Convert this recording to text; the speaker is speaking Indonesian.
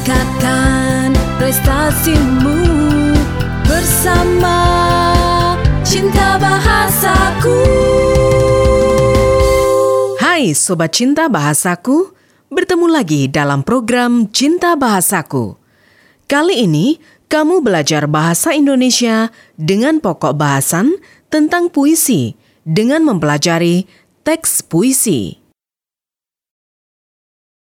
tingkatkan prestasimu bersama Cinta Bahasaku. Hai Sobat Cinta Bahasaku, bertemu lagi dalam program Cinta Bahasaku. Kali ini kamu belajar bahasa Indonesia dengan pokok bahasan tentang puisi dengan mempelajari teks puisi.